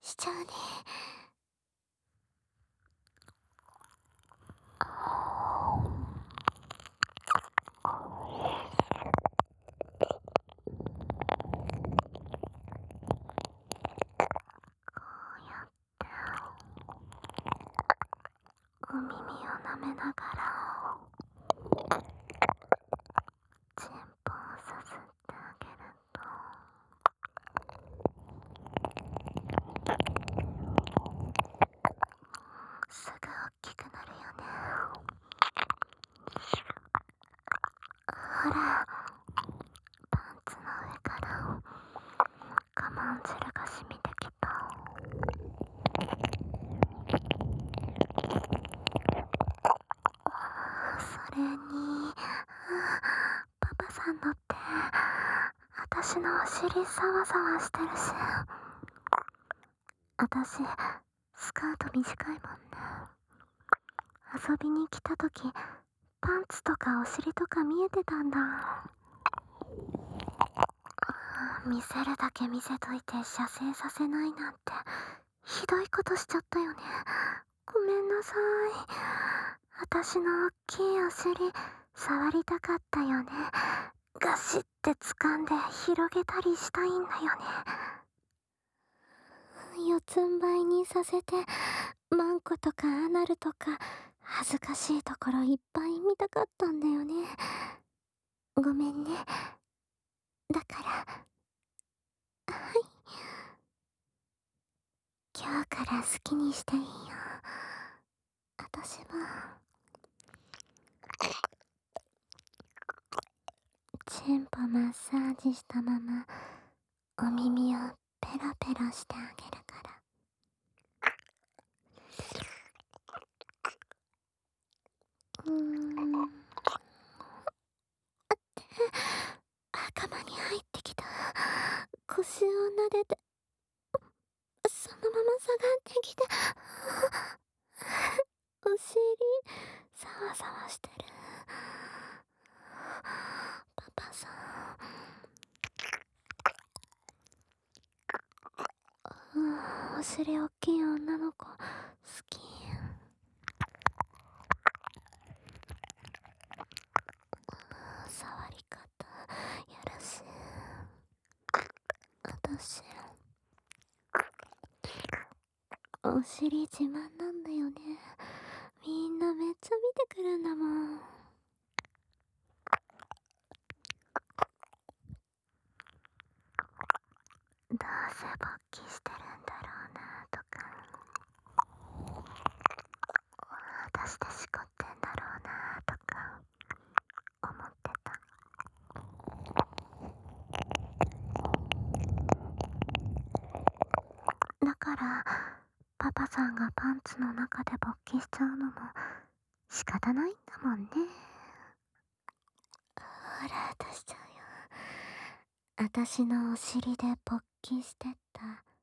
しちゃうね。こうやってお耳を舐めながらチンポをさすってあげると、すぐ大きくなるよね。ほら、パンツの上から我慢汁が染みてきた。それにパパさんのって私のお尻サワサワしてるし、私スカート短いもんね。遊びに来た時パンツとかお尻とか見えてたんだ。見せるだけ見せといて射精させないなんてひどいことしちゃったよね。ごめんなさい。私の大きいお尻触りたかったよね。ガシって掴んで広げたりしたいんだよね。四つん這いにさせてマンコとかアナルとか恥ずかしいところいっぱい見たかったんだよね。ごめんね。だからはい、今日から好きにしていいよ。私はチンポマッサージしたままお耳をペロペロしてあげるから。頭に入ってきた。腰を撫でてそのまま下がってきてお尻サワサワしてる。パパさん、お尻おっきい女の子好き。触り方やらしい。私お尻自慢なんだよね。みんなめっちゃ見てくるんだもん。どうせ勃起してるんだろうなとか、私でしこってんだろうなとか思ってた。だからパパさんがパンツの中で勃起しちゃうのも仕方ないんだもんね。ほら出しちゃうよ。私のお尻で勃起してった